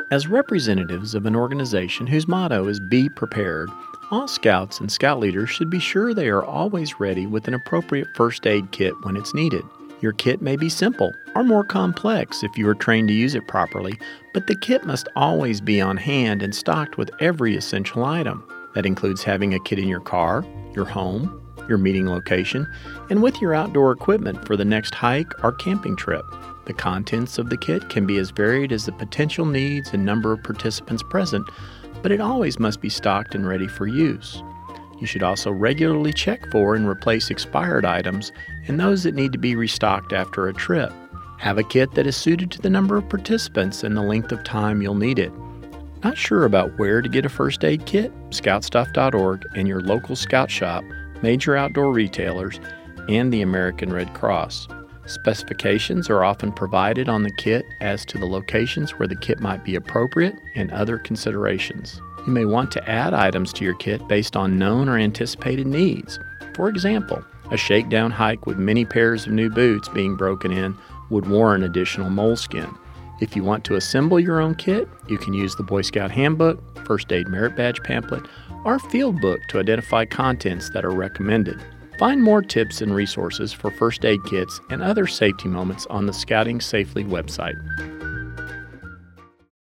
As representatives of an organization whose motto is Be Prepared, all scouts and scout leaders should be sure they are always ready with an appropriate first aid kit when it's needed. Your kit may be simple or more complex if you are trained to use it properly, but the kit must always be on hand and stocked with every essential item. That includes having a kit in your car, your home, your meeting location, and with your outdoor equipment for the next hike or camping trip. The contents of the kit can be as varied as the potential needs and number of participants present, but it always must be stocked and ready for use. You should also regularly check for and replace expired items and those that need to be restocked after a trip. Have a kit that is suited to the number of participants and the length of time you'll need it. Not sure about where to get a first aid kit? Scoutstuff.org and your local scout shop, major outdoor retailers, and the American Red Cross. Specifications are often provided on the kit as to the locations where the kit might be appropriate and other considerations. You may want to add items to your kit based on known or anticipated needs. For example, a shakedown hike with many pairs of new boots being broken in would warrant additional moleskin. If you want to assemble your own kit, you can use the Boy Scout Handbook, First Aid Merit Badge pamphlet, or Field Book to identify contents that are recommended. Find more tips and resources for first aid kits and other safety moments on the Scouting Safely website.